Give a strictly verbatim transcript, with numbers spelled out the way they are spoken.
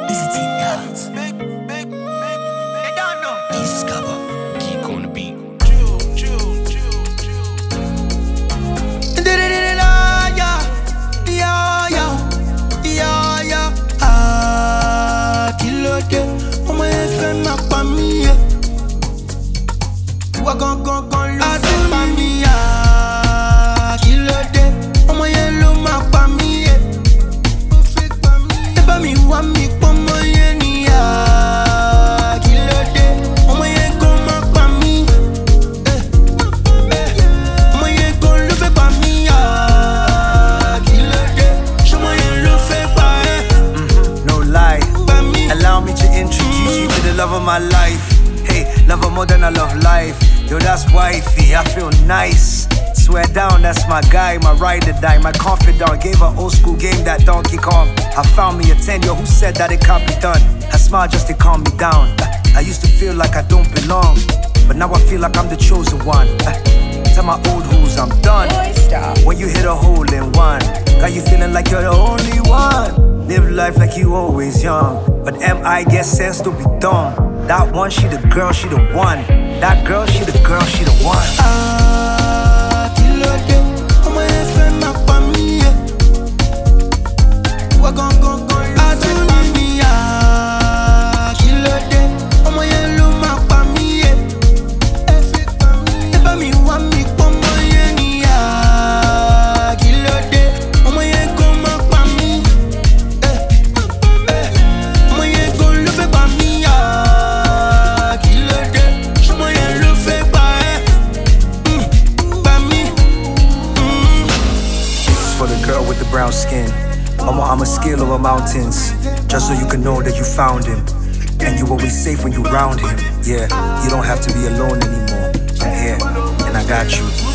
Easy Team Dance. They don't know. Discover. Keep on the beat. Ah, kilo de, ọmọ yẹn fẹ́ máa pa mí yẹ. Ìwà gangan gan ló fẹ́ pa mí yà. Kilo de, ọmọ yẹn ló máa pa mí yẹ. Ẹ bá mi wá mi pọ́n ọmọ yẹn níyà. Kilo de, ọmọ yẹn gan máa pa mí. Ọmọ yẹn gan ló fẹ́ pa mí yà. Kilo de, ṣọmọ yẹn ló fẹ́ pa ẹ́. No lie, allow me to introduce you to the love of my life. Hey, love her more than I love life. Yo, that's wifey, I feel nice. Swear down, that's my guy, my ride or die, my confidant. Gave her old school game, that Donkey Kong. I found me a ten, yo, who said that it can't be done? I smile just to calm me down. I used to feel like I don't belong, but now I feel like I'm the chosen one. Tell my old hoes I'm done. When you hit a hole in one, got you feeling like you're the only one. Live life like you always young, but M I get sense to be dumb. That one, she the girl, she the one. That girl, she the girl, she the one. Ah, kilo de, ọmọ yẹn fẹ́ máa pa mí yẹ. Ìwà gangan gan ló fẹ́ pa mí yà. Kilo de, ọmọ yẹn ló máa pa mí yẹ. Ẹ bá mi wá mi pọ́n ọmọ yẹn níyà. Kilo de, ọmọ yẹn gan máa pa mí. Ọmọ yẹn gan ló fẹ́ pa mí yà. Kilo de, ṣọmọ yẹn ló fẹ́ pa ẹ́. Pa mí. This is for the girl with the brown skin. Mama, I'm a scale over mountains, just so you can know that you found him. And you always safe when you round him. Yeah, you don't have to be alone anymore. I'm here, and I got you.